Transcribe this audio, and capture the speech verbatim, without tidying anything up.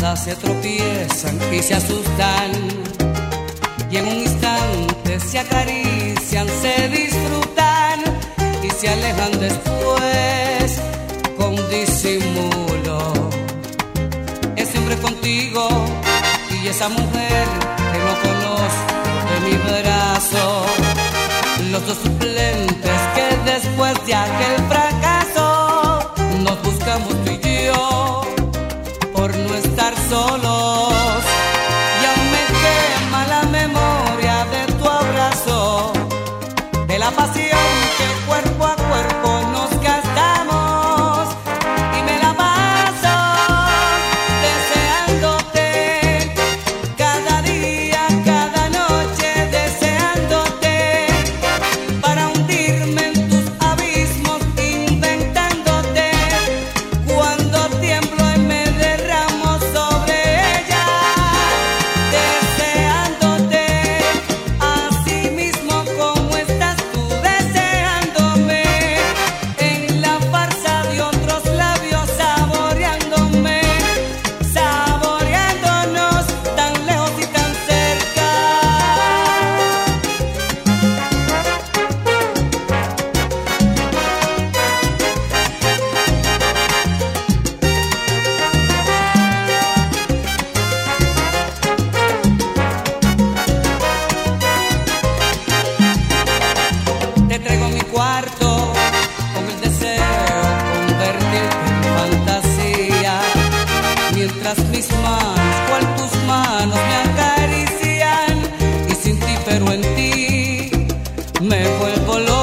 se tropiezan y se asustan, y en un instante se acarician, se disfrutan y se alejan después con disimulo. Es siempre contigo y esa mujer que no conozco de mi brazo, los dos suplentes que después de aquel fracaso nos buscamos tú y yo por no estar solos. Y aún me quema la memoria de tu abrazo, de la pasión que cuerpo a cuerpo nos gastamos, y me la paso deseándote cada día, cada noche, deseándote para hundirme en tus abismos, inventándote cuando tiemblo y me derramo sobre ella, deseándote así mismo como estás tú deseándome, en la farsa de otros labios saboreándome, saboreándonos tan lejos y tan cerca. Te traigo a mi cuarto con el deseo convertirte en fantasía, mientras mis manos, cual tus manos, me acarician, y sin ti pero en ti me vuelvo loco.